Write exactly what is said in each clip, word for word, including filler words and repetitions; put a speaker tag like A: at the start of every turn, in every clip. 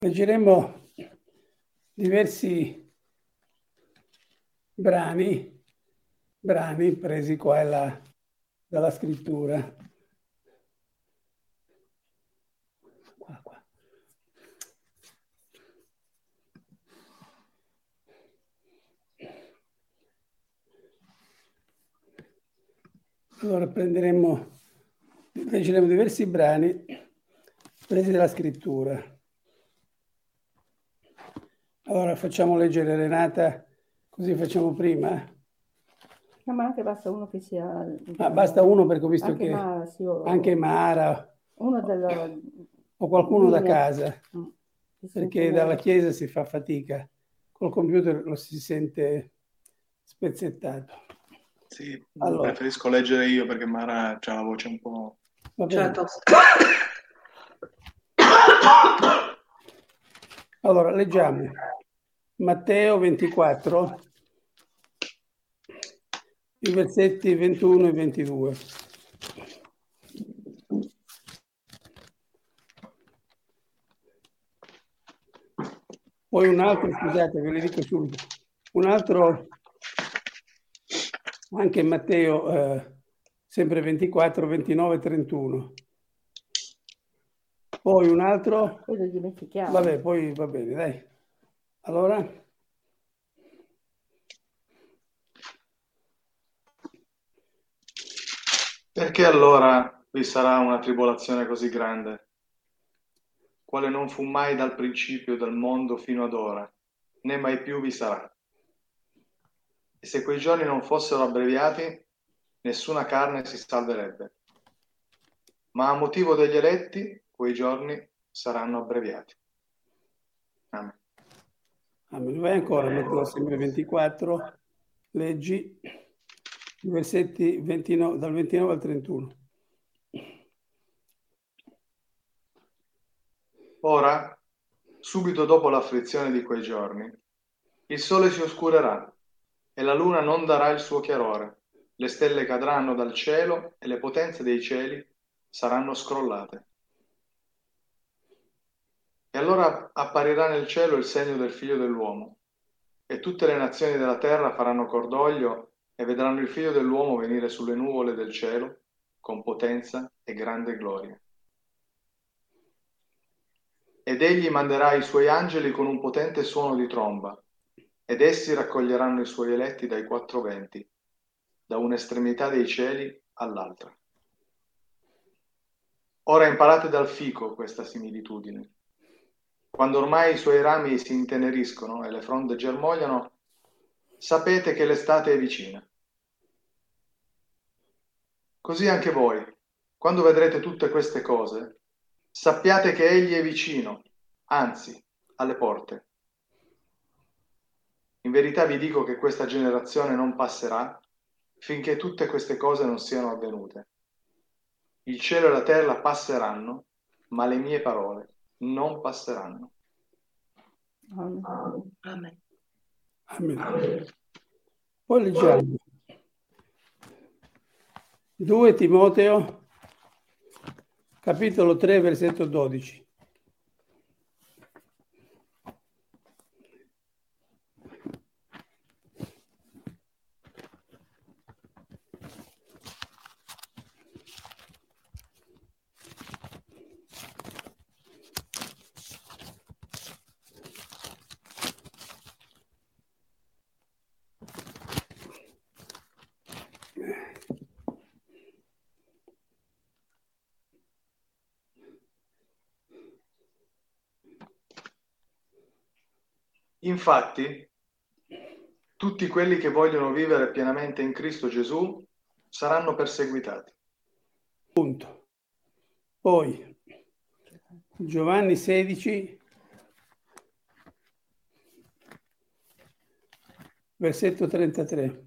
A: Leggeremo diversi brani, brani presi qua e là dalla scrittura. Qua, qua. Allora prenderemo, leggeremo diversi brani presi dalla scrittura. Allora facciamo leggere Renata, così facciamo prima.
B: No, ma anche basta uno che sia...
A: Ah, basta uno perché ho visto
B: anche
A: che
B: Mara, sì, o-
A: anche Mara
B: uno della
A: o qualcuno da
B: linea.
A: casa,
B: Mm, si
A: perché
B: sente
A: dalla
B: meglio.
A: chiesa si fa fatica, col computer lo si sente spezzettato.
C: Sì,
A: Allora,
C: preferisco leggere io perché Mara ha la voce un po'...
A: va bene.
D: Certo.
A: Allora, leggiamo Matteo ventiquattro, i versetti ventuno e ventidue. Poi un altro, scusate, ve le dico subito, un altro, anche Matteo, eh, sempre ventiquattro, ventinove, trentuno. Poi un altro,
B: Poi lo dimentichiamo.
A: vabbè, poi va bene, dai. Allora,
C: Perché allora vi sarà una tribolazione così grande, quale non fu mai dal principio del mondo fino ad ora, né mai più vi sarà? E se quei giorni non fossero abbreviati, nessuna carne si salverebbe. Ma a motivo degli eletti, quei giorni saranno abbreviati. Amen.
A: Amen. Vai ancora, Matteo sempre ventiquattro, leggi i versetti ventinove, dal ventinove al trentuno.
C: Ora, subito dopo l'afflizione di quei giorni, il sole si oscurerà e la luna non darà il suo chiarore, le stelle cadranno dal cielo e le potenze dei cieli saranno scrollate. E allora apparirà nel cielo il segno del Figlio dell'uomo, e tutte le nazioni della terra faranno cordoglio e vedranno il Figlio dell'uomo venire sulle nuvole del cielo con potenza e grande gloria. Ed egli manderà i suoi angeli con un potente suono di tromba, ed essi raccoglieranno i suoi eletti dai quattro venti, da un'estremità dei cieli all'altra. Ora imparate dal fico questa similitudine. Quando ormai i suoi rami si inteneriscono e le fronde germogliano, sapete che l'estate è vicina. Così anche voi, quando vedrete tutte queste cose, sappiate che egli è vicino, anzi, alle porte. In verità vi dico che questa generazione non passerà finché tutte queste cose non siano avvenute. Il cielo e la terra passeranno, ma le mie parole non passeranno.
B: Amen.
D: Amen.
A: Amen. Poi leggiamo due Timoteo, capitolo tre, versetto dodici.
C: Infatti, tutti quelli che vogliono vivere pienamente in Cristo Gesù saranno perseguitati.
A: Punto. Poi Giovanni sedici, versetto trentatré.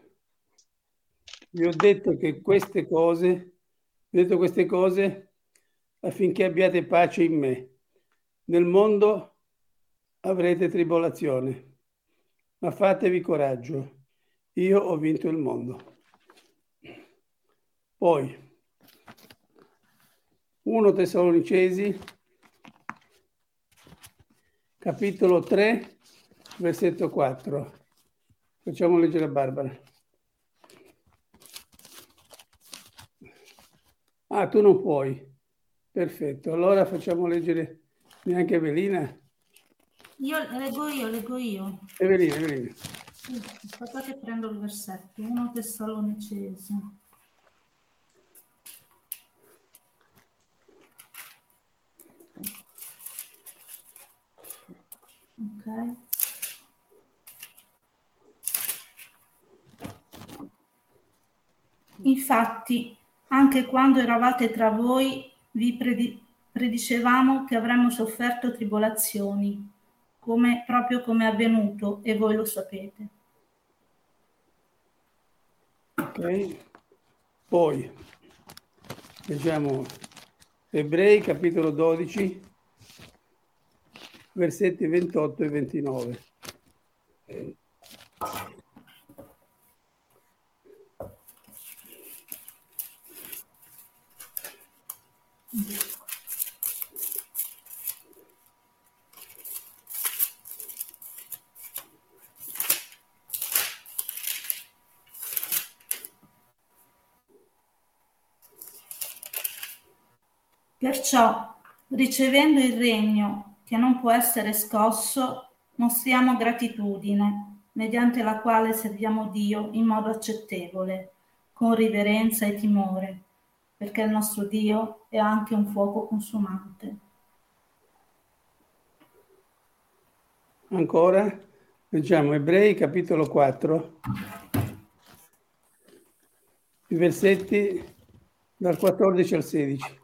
A: Vi ho detto che queste cose, vi ho detto queste cose affinché abbiate pace in me. Nel mondo avrete tribolazione, ma fatevi coraggio, io ho vinto il mondo. Poi, primo Tessalonicesi, capitolo tre, versetto quattro. Facciamo leggere a Barbara. Ah, tu non puoi. Perfetto, allora facciamo leggere neanche Evelina.
D: Io leggo io, leggo io.
A: Evelina, Evelina.
D: Sì, aspettate che prendo il versetto. primo Tessalonicesi. Ok. Infatti, anche quando eravate tra voi, vi predi- predicevamo che avremmo sofferto tribolazioni, come, proprio come è avvenuto, e voi lo sapete.
A: Ok. Poi leggiamo Ebrei, capitolo dodici, versetti ventotto e ventinove.
D: Perciò, ricevendo il regno che non può essere scosso, mostriamo gratitudine, mediante la quale serviamo Dio in modo accettevole, con riverenza e timore, perché il nostro Dio è anche un fuoco consumante.
A: Ancora, leggiamo Ebrei, capitolo quattro, i versetti dal quattordici al sedici.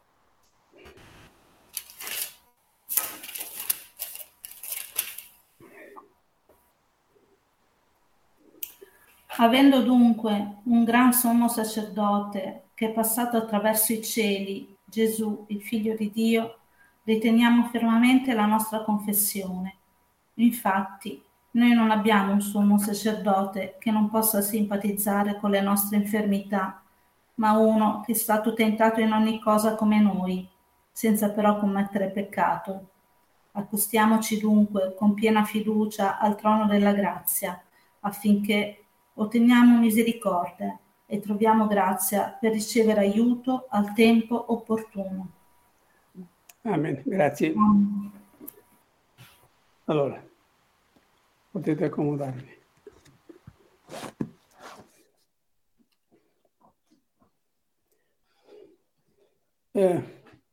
D: Avendo dunque un gran sommo sacerdote che è passato attraverso i cieli, Gesù, il Figlio di Dio, riteniamo fermamente la nostra confessione. Infatti, noi non abbiamo un sommo sacerdote che non possa simpatizzare con le nostre infermità, ma uno che è stato tentato in ogni cosa come noi, senza però commettere peccato. Accostiamoci dunque con piena fiducia al trono della grazia, affinché otteniamo misericordia e troviamo grazia per ricevere aiuto al tempo opportuno.
A: Amen, grazie.
D: Amen.
A: Allora, potete accomodarvi. Eh,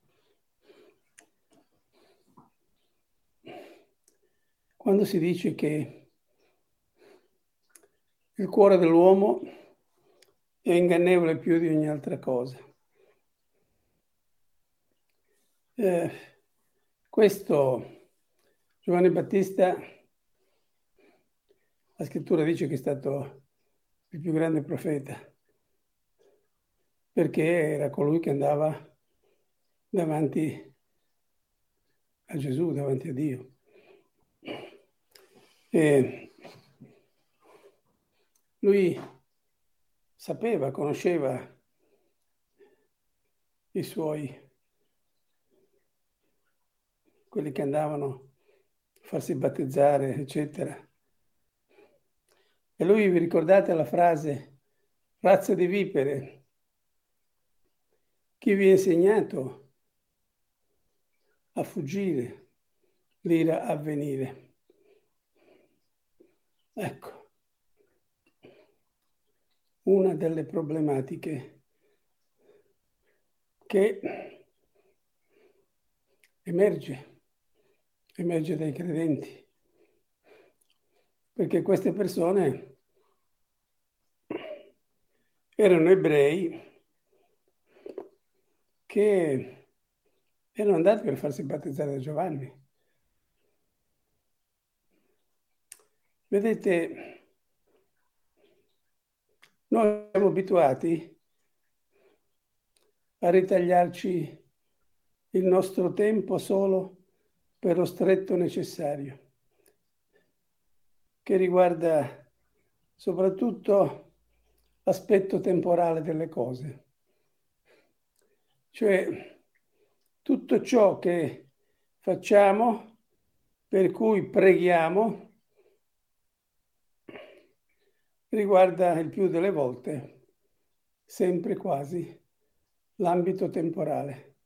A: quando si dice che il cuore dell'uomo è ingannevole più di ogni altra cosa, eh, questo Giovanni Battista, la scrittura dice che è stato il più grande profeta, perché era colui che andava davanti a Gesù, davanti a Dio. E lui sapeva, conosceva i suoi, quelli che andavano a farsi battezzare, eccetera. E lui, vi ricordate la frase, razza di vipere, chi vi ha insegnato a fuggire l'ira a venire? Ecco, una delle problematiche che emerge, emerge dai credenti, perché queste persone erano ebrei che erano andati per farsi battezzare da Giovanni. Vedete, noi siamo abituati a ritagliarci il nostro tempo solo per lo stretto necessario, che riguarda soprattutto l'aspetto temporale delle cose. Cioè, tutto ciò che facciamo, per cui preghiamo, riguarda il più delle volte, sempre quasi, l'ambito temporale.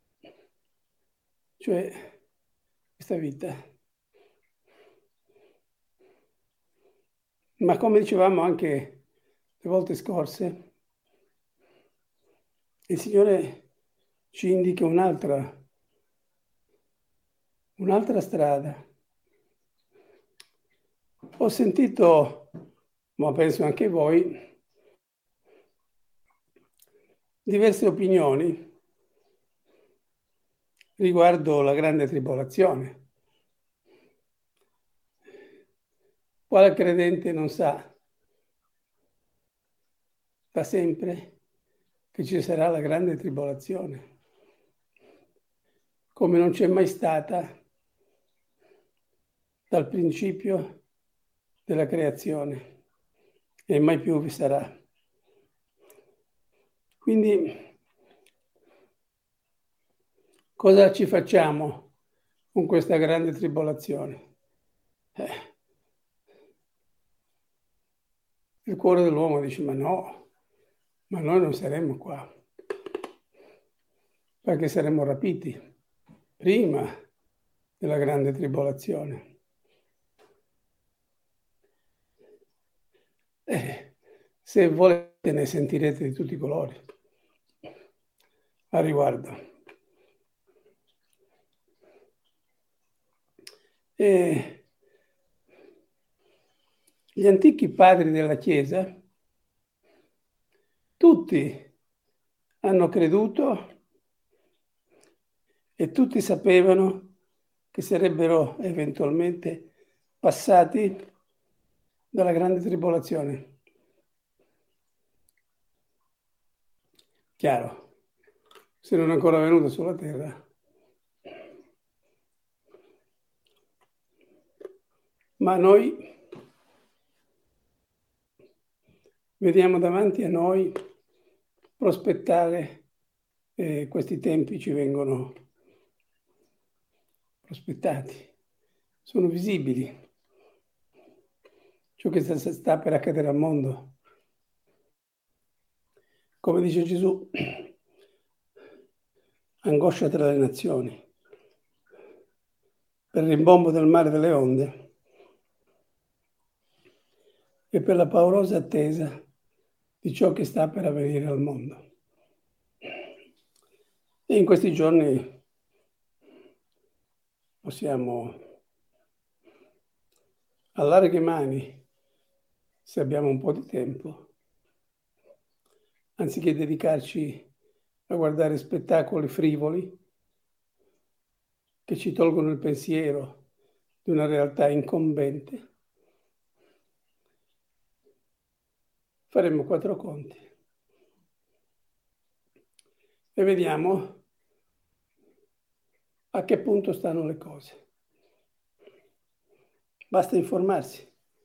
A: Cioè, questa vita. Ma come dicevamo anche le volte scorse, il Signore ci indica un'altra, un'altra strada. Ho sentito, ma penso anche voi, diverse opinioni riguardo la grande tribolazione. Quale credente non sa da sempre che ci sarà la grande tribolazione, come non c'è mai stata dal principio della creazione e mai più vi sarà. Quindi cosa ci facciamo con questa grande tribolazione? Eh. Il cuore dell'uomo dice, ma no, ma noi non saremo qua, perché saremo rapiti prima della grande tribolazione. Eh, se volete ne sentirete di tutti i colori a riguardo. E gli antichi padri della Chiesa, tutti hanno creduto e tutti sapevano che sarebbero eventualmente passati dalla grande tribolazione. Chiaro, se non è ancora venuto sulla terra. Ma noi vediamo davanti a noi prospettare, eh, questi tempi ci vengono prospettati, sono visibili. Ciò che sta, sta per accadere al mondo. Come dice Gesù, angoscia tra le nazioni, per il rimbombo del mare delle onde e per la paurosa attesa di ciò che sta per avvenire al mondo. E in questi giorni possiamo a larghe mani, se abbiamo un po' di tempo, anziché dedicarci a guardare spettacoli frivoli che ci tolgono il pensiero di una realtà incombente, faremo quattro conti e vediamo a che punto stanno le cose. Basta informarsi,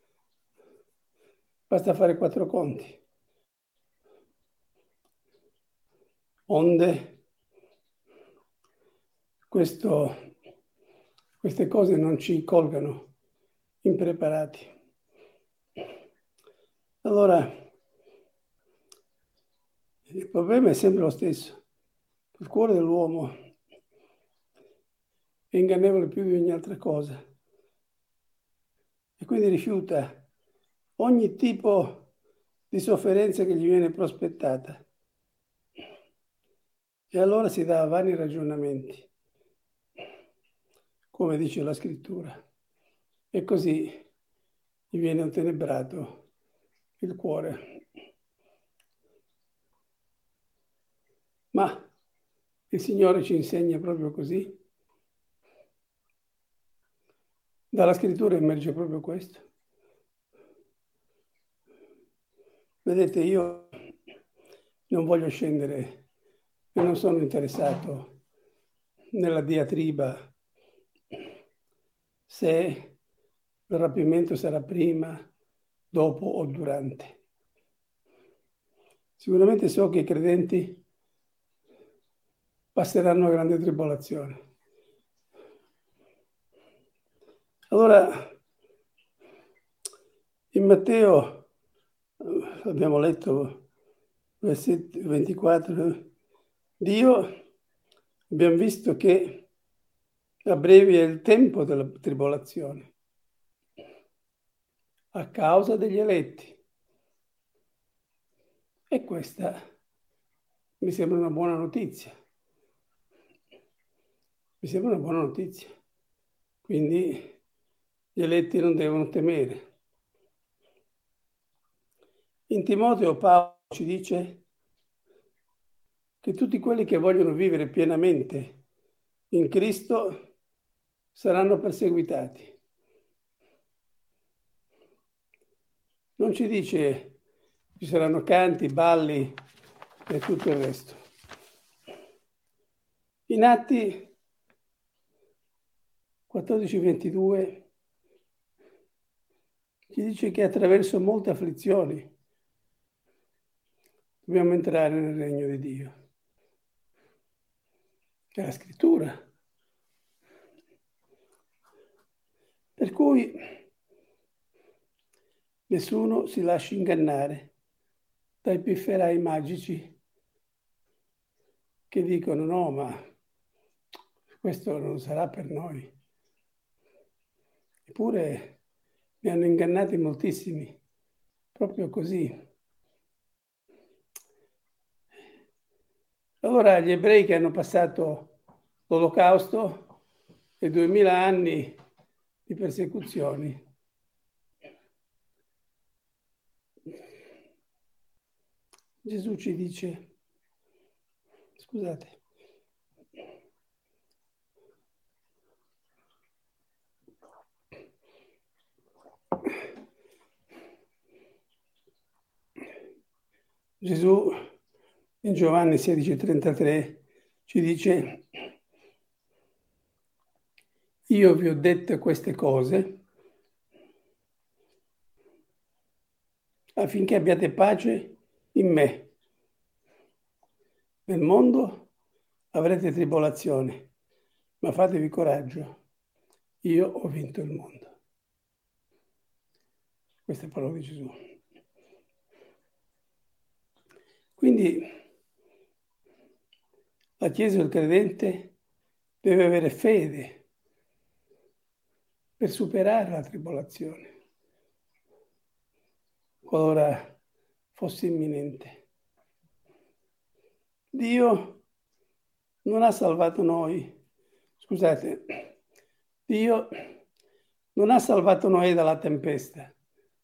A: basta fare quattro conti. Onde questo, queste cose non ci colgano impreparati. Allora, il problema è sempre lo stesso. Il cuore dell'uomo è ingannevole più di ogni altra cosa e quindi rifiuta ogni tipo di sofferenza che gli viene prospettata. E allora si dà a vani ragionamenti, come dice la scrittura, e così gli viene ottenebrato il cuore. Ma il Signore ci insegna proprio così? Dalla scrittura emerge proprio questo. Vedete, io non voglio scendere e non sono interessato nella diatriba se il rapimento sarà prima, dopo o durante. Sicuramente so che i credenti passeranno a grande tribolazione. Allora, in Matteo, abbiamo letto versetto ventiquattro, Dio, abbiamo visto che a breve è il tempo della tribolazione, a causa degli eletti. E questa mi sembra una buona notizia. Mi sembra una buona notizia. Quindi gli eletti non devono temere. In Timoteo Paolo ci dice che tutti quelli che vogliono vivere pienamente in Cristo saranno perseguitati. Non ci dice ci saranno canti, balli e tutto il resto. In Atti quattordici ventidue ci dice che attraverso molte afflizioni dobbiamo entrare nel regno di Dio. È la scrittura. Per cui nessuno si lasci ingannare dai pifferai magici che dicono no, ma questo non sarà per noi. Eppure ne hanno ingannati moltissimi, proprio così. Allora gli ebrei che hanno passato l'Olocausto e duemila anni di persecuzioni, Gesù ci dice, scusate, Gesù in Giovanni sedici trentatré ci dice, io vi ho detto queste cose affinché abbiate pace in me. Nel mondo avrete tribolazione, ma fatevi coraggio, io ho vinto il mondo. Queste parole di Gesù. Quindi la Chiesa del credente deve avere fede per superare la tribolazione, qualora fosse imminente. Dio non ha salvato noi, scusate, Dio non ha salvato noi dalla tempesta,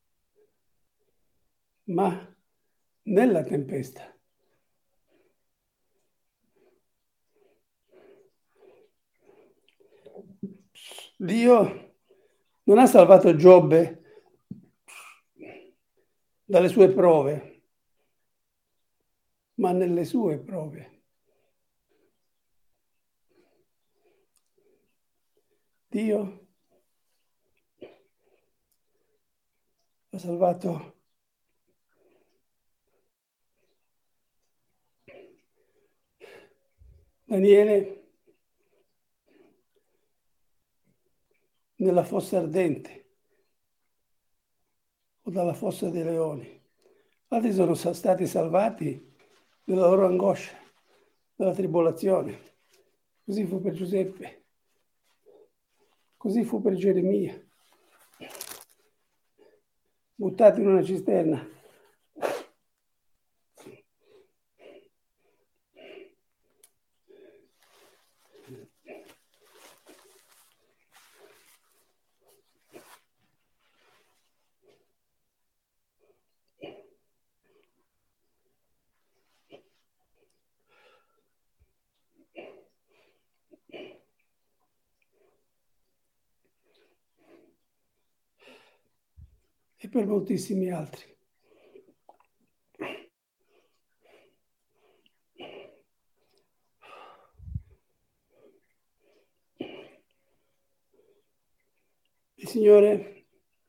A: ma nella tempesta. Dio non ha salvato Giobbe dalle sue prove, ma nelle sue prove. Dio ha salvato Daniele nella fossa ardente o dalla fossa dei leoni. Altri sono stati salvati dalla loro angoscia, dalla tribolazione. Così fu per Giuseppe, così fu per Geremia, buttato in una cisterna. E per moltissimi altri. il Signore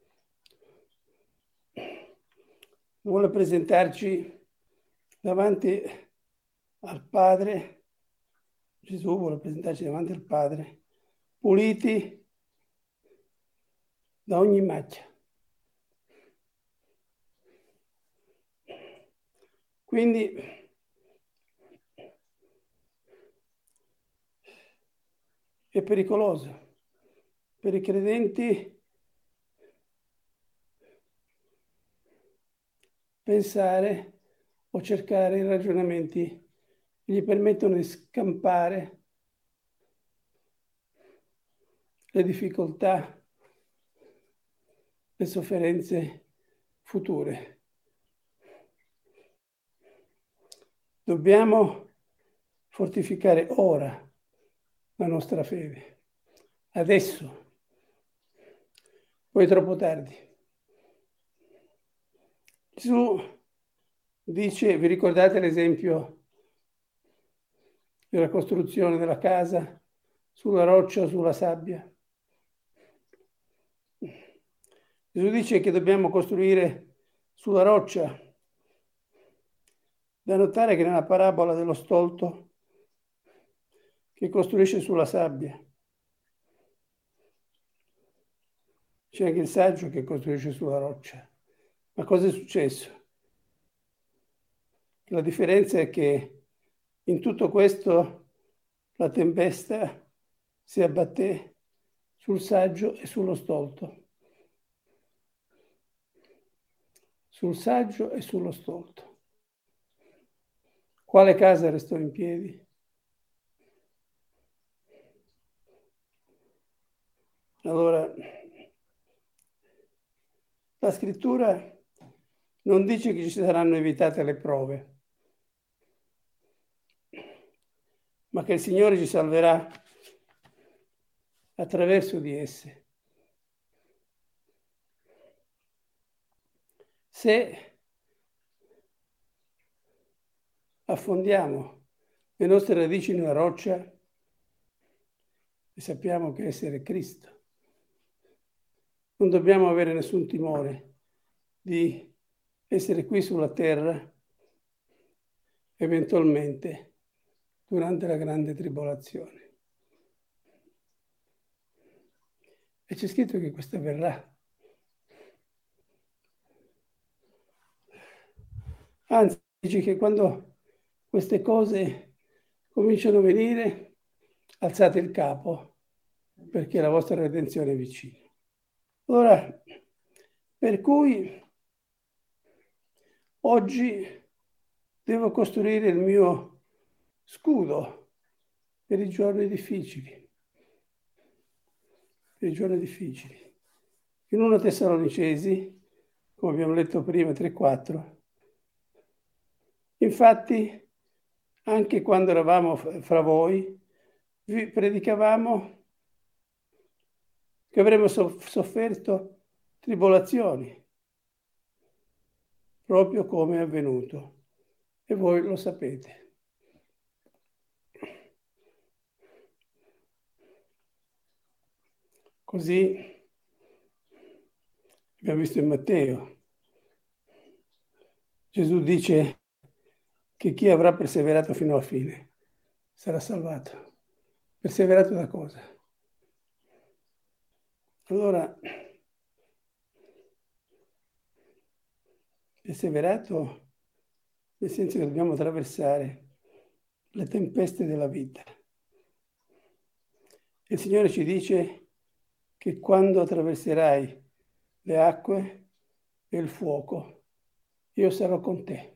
A: vuole presentarci davanti al Padre, Gesù vuole presentarci davanti al Padre, puliti da ogni macchia. Quindi è pericoloso per i credenti pensare o cercare i ragionamenti che gli permettono di scampare le difficoltà, le sofferenze future. Dobbiamo fortificare ora la nostra fede, adesso, poi è troppo tardi. Gesù dice, vi ricordate l'esempio della costruzione della casa sulla roccia o sulla sabbia? Gesù dice che dobbiamo costruire sulla roccia. Da notare che nella parabola dello stolto che costruisce sulla sabbia c'è anche il saggio che costruisce sulla roccia. Ma cosa è successo? La differenza è che in tutto questo la tempesta si abbatté sul saggio e sullo stolto. Sul saggio e sullo stolto. Quale casa restò in piedi? Allora, la scrittura non dice che ci saranno evitate le prove, ma che il Signore ci salverà attraverso di esse. Se affondiamo le nostre radici nella roccia e sappiamo che essere Cristo, non dobbiamo avere nessun timore di essere qui sulla terra eventualmente durante la grande tribolazione. E c'è scritto che questo avverrà. Anzi, dice che quando queste cose cominciano a venire, alzate il capo, perché la vostra redenzione è vicina. Allora, per cui oggi devo costruire il mio scudo per i giorni difficili. Per i giorni difficili. In primo Tessalonicesi, come abbiamo letto prima, tre quattro, infatti, anche quando eravamo fra voi, vi predicavamo che avremmo sofferto tribolazioni, proprio come è avvenuto. E voi lo sapete. Così abbiamo visto in Matteo. Gesù dice che chi avrà perseverato fino alla fine sarà salvato. Perseverato da cosa? Allora, perseverato nel senso che dobbiamo attraversare le tempeste della vita. Il Signore ci dice che quando attraverserai le acque e il fuoco, io sarò con te.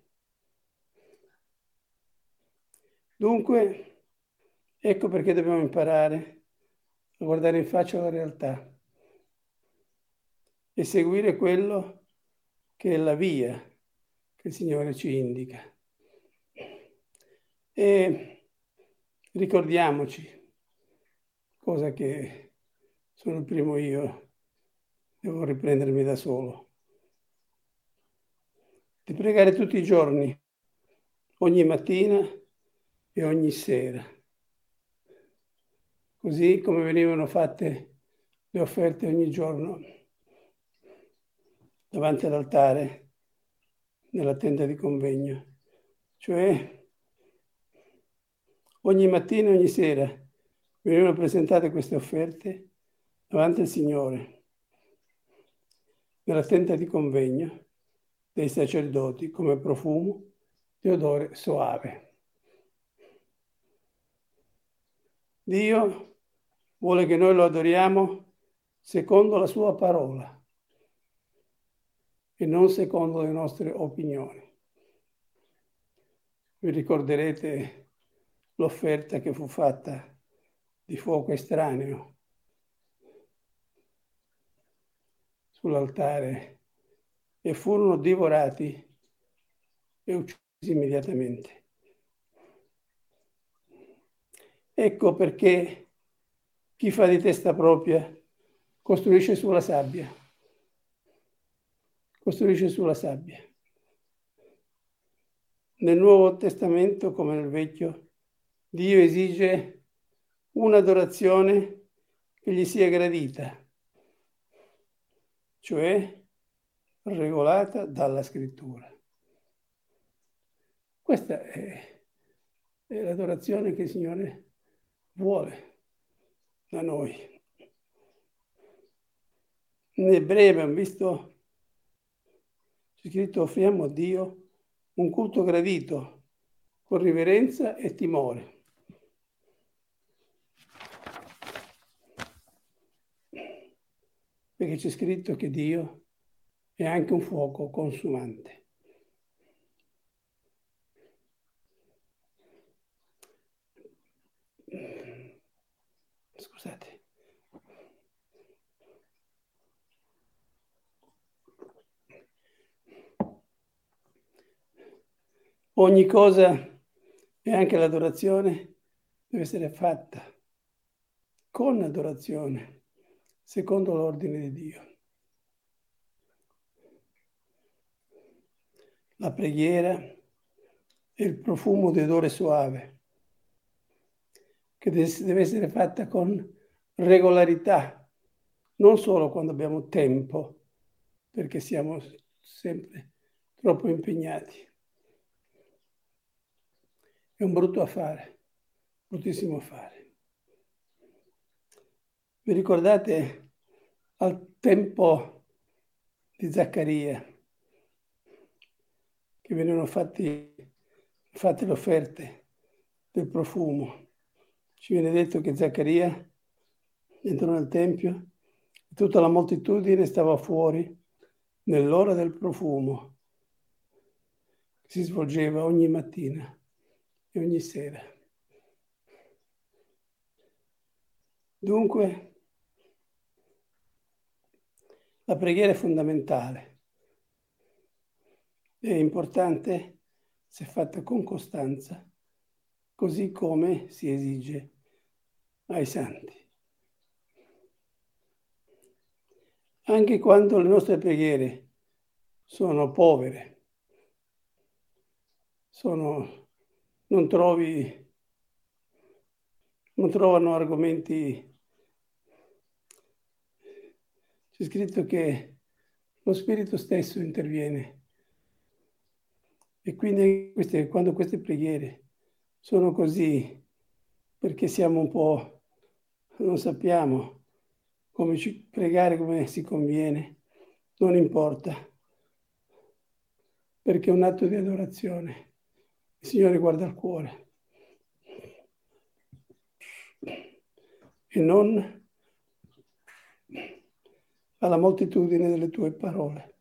A: Dunque, ecco perché dobbiamo imparare a guardare in faccia la realtà e seguire quello che è la via che il Signore ci indica. E ricordiamoci, cosa che sono il primo io, devo riprendermi da solo, di pregare tutti i giorni, ogni mattina e ogni sera, così come venivano fatte le offerte ogni giorno davanti all'altare nella tenda di convegno. Cioè, ogni mattina e ogni sera venivano presentate queste offerte davanti al Signore nella tenda di convegno dei sacerdoti come profumo di odore soave. Dio vuole che noi lo adoriamo secondo la sua parola e non secondo le nostre opinioni. Vi ricorderete l'offerta che fu fatta di fuoco estraneo sull'altare e furono divorati e uccisi immediatamente. Ecco perché chi fa di testa propria costruisce sulla sabbia. Costruisce sulla sabbia. Nel Nuovo Testamento, come nel Vecchio, Dio esige un'adorazione che gli sia gradita, cioè regolata dalla Scrittura. Questa è, è l'adorazione che il Signore vuole da noi. In Ebrei abbiamo visto, c'è scritto: offriamo a Dio un culto gradito, con riverenza e timore. Perché c'è scritto che Dio è anche un fuoco consumante. Scusate. Ogni cosa, e anche l'adorazione, deve essere fatta con adorazione, secondo l'ordine di Dio. La preghiera è il profumo di odore soave, che deve essere fatta con regolarità, non solo quando abbiamo tempo, perché siamo sempre troppo impegnati. È un brutto affare, bruttissimo affare. Vi ricordate al tempo di Zaccaria, che venivano fatti, fatte le offerte del profumo? Ci viene detto che Zaccaria entrò nel Tempio e tutta la moltitudine stava fuori nell'ora del profumo, che si svolgeva ogni mattina e ogni sera. Dunque, la preghiera è fondamentale, è importante se fatta con costanza, così come si esige ai santi. Anche quando le nostre preghiere sono povere, sono, non trovi, non trovano argomenti. C'è scritto che lo Spirito stesso interviene. E quindi queste, quando queste preghiere sono così, perché siamo un po', non sappiamo come ci, pregare come si conviene, non importa, perché è un atto di adorazione. Il Signore guarda il cuore e non alla moltitudine delle tue parole.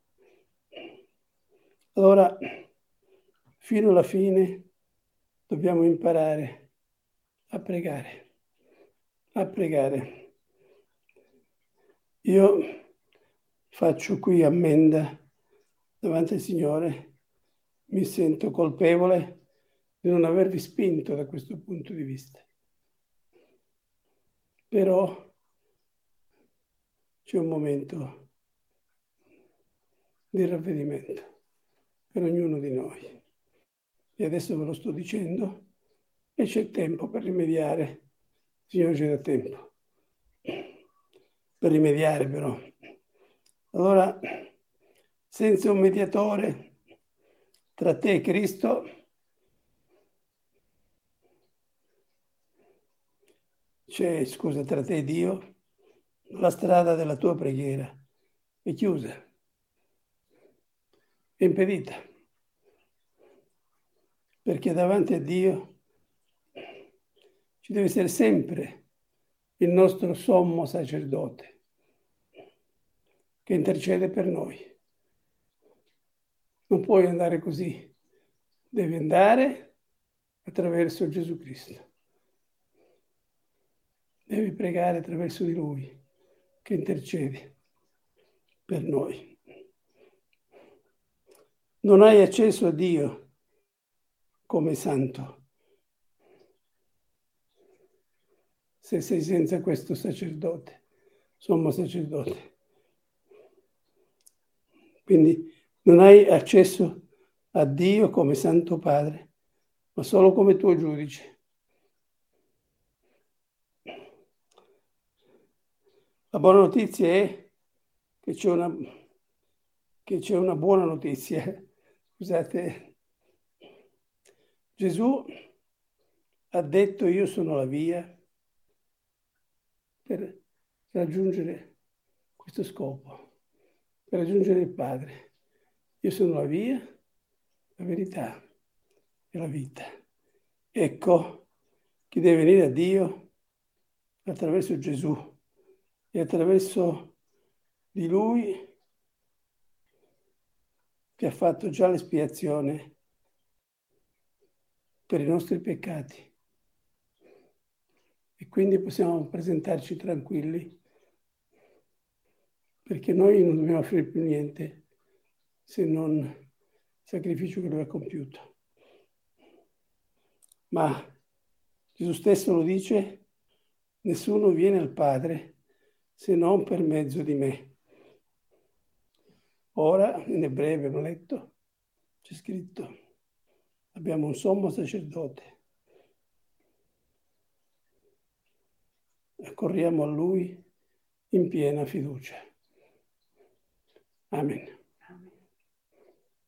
A: Allora, fino alla fine dobbiamo imparare a pregare, a pregare. Io faccio qui ammenda davanti al Signore, mi sento colpevole di non avervi spinto da questo punto di vista. Però c'è un momento di ravvedimento per ognuno di noi. E adesso ve lo sto dicendo e c'è tempo per rimediare. Il Signore ci dà tempo. per rimediare però. Allora, senza un mediatore tra te e Cristo, c'è, scusa, tra te e Dio, la strada della tua preghiera è chiusa, è impedita, perché davanti a Dio ci deve essere sempre il nostro sommo sacerdote che intercede per noi. Non puoi andare così, devi andare attraverso Gesù Cristo. Devi pregare attraverso di Lui che intercede per noi. Non hai accesso a Dio come santo se sei senza questo sacerdote, sommo sacerdote. Quindi non hai accesso a Dio come Santo Padre, ma solo come tuo giudice. La buona notizia è che c'è una, che c'è una buona notizia. Scusate, Gesù ha detto: io sono la via per raggiungere questo scopo, per raggiungere il Padre. Io sono la via, la verità e la vita. Ecco, chi deve venire a Dio attraverso Gesù e attraverso di Lui che ha fatto già l'espiazione per i nostri peccati. E quindi possiamo presentarci tranquilli, perché noi non dobbiamo offrire più niente se non il sacrificio che Lui ha compiuto. Ma Gesù stesso lo dice: nessuno viene al Padre se non per mezzo di me. Ora, in ebrei abbiamo letto, c'è scritto, abbiamo un sommo sacerdote. Accorriamo a Lui in piena fiducia. Amen.